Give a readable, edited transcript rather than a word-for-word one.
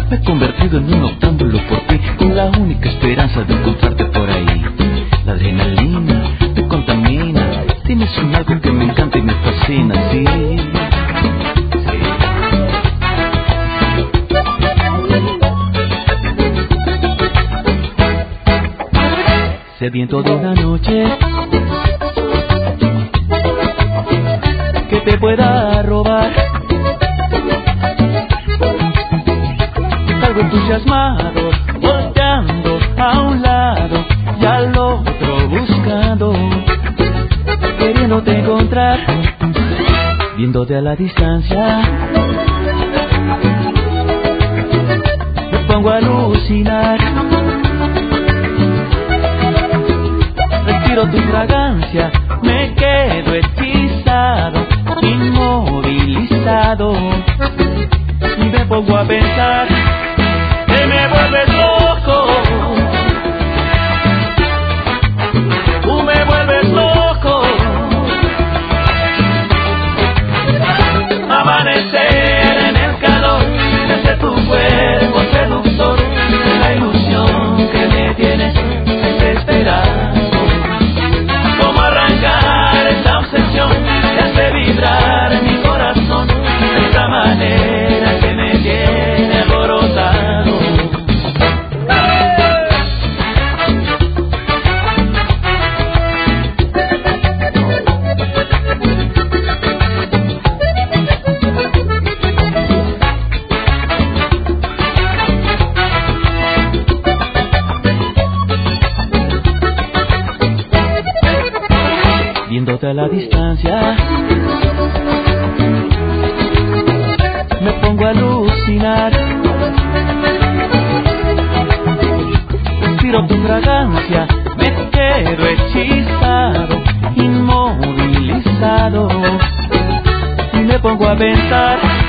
Me he convertido en un octámbulo por ti, con la única esperanza de encontrarte por ahí. La adrenalina me contamina, tienes un algo que me encanta y me fascina, sí. Sediento de una noche que te pueda robar, salgo entusiasmado, volteando a un lado y al otro buscando, queriéndote encontrar, viéndote a la distancia. Me pongo a alucinar, respiro tu fragancia, me quedo hechizado, inmovilizado, y me pongo a pensar que me vuelves loco. Tú me vuelves loco. Amanecer en el calor de tu cuerpo seductor, la ilusión que me tienes desesperado. Cómo arrancar esta obsesión que hace vibrar mi corazón de esta manera que me tiene alborotado. Viéndote a la distancia, me pongo a alucinar, respiro tu fragancia, me quedo hechizado, inmovilizado, y me pongo a pensar